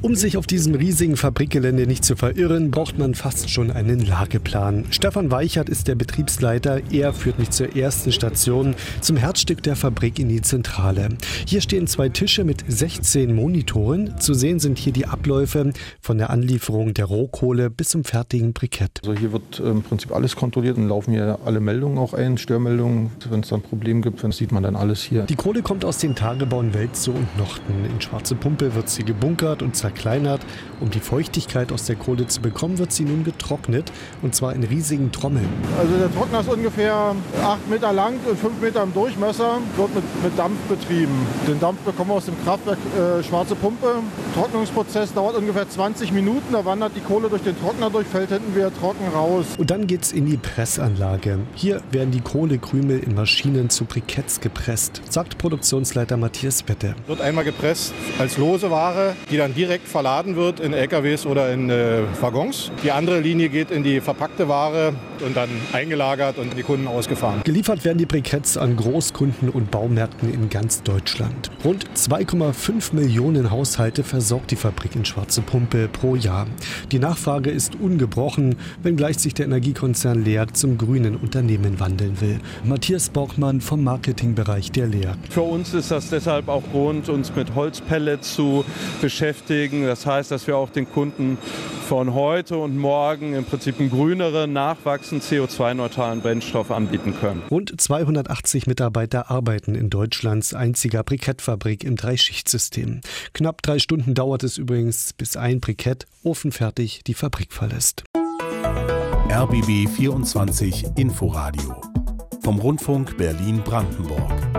Um sich auf diesem riesigen Fabrikgelände nicht zu verirren, braucht man fast schon einen Lageplan. Stefan Weichert ist der Betriebsleiter. Er führt mich zur ersten Station, zum Herzstück der Fabrik in die Zentrale. Hier stehen 2 Tische mit 16 Monitoren. Zu sehen sind hier die Abläufe von der Anlieferung der Rohkohle bis zum fertigen Brikett. Also hier wird im Prinzip alles kontrolliert und laufen hier alle Meldungen auch ein, Störmeldungen. Wenn es dann ein Problem gibt, dann sieht man dann alles hier. Die Kohle kommt aus den Tagebauen Welzow und Nochten. In Schwarze Pumpe wird sie gebunkert und zerkleinert. Um die Feuchtigkeit aus der Kohle zu bekommen, wird sie nun getrocknet, und zwar in riesigen Trommeln. Also der Trockner ist ungefähr 8 Meter lang und 5 Meter im Durchmesser, wird mit Dampf betrieben. Den Dampf bekommen wir aus dem Kraftwerk Schwarze Pumpe. Der Trocknungsprozess dauert ungefähr 20 Minuten, da wandert die Kohle durch den Trockner durch, fällt hinten wieder trocken raus. Und dann geht's in die Pressanlage. Hier werden die Kohlekrümel in Maschinen zu Briketts gepresst, sagt Produktionsleiter Matthias Wette. Wird einmal gepresst als lose Ware, die dann direkt verladen wird in LKWs oder in Waggons. Die andere Linie geht in die verpackte Ware und dann eingelagert und die Kunden ausgefahren. Geliefert werden die Briketts an Großkunden und Baumärkten in ganz Deutschland. Rund 2,5 Millionen Haushalte versorgt die Fabrik in Schwarze Pumpe pro Jahr. Die Nachfrage ist ungebrochen, wenngleich sich der Energiekonzern Leag zum grünen Unternehmen wandeln will. Matthias Borgmann vom Marketingbereich der Leag. Für uns ist das deshalb auch Grund, uns mit Holzpellets zu beschäftigen. Das heißt, dass wir auch den Kunden von heute und morgen im Prinzip einen grüneren, nachwachsenden, CO2-neutralen Brennstoff anbieten können. Rund 280 Mitarbeiter arbeiten in Deutschlands einziger Brikettfabrik im 3-Schichtsystem. Knapp 3 Stunden dauert es übrigens, bis ein Brikett ofenfertig die Fabrik verlässt. RBB 24 Inforadio vom Rundfunk Berlin-Brandenburg.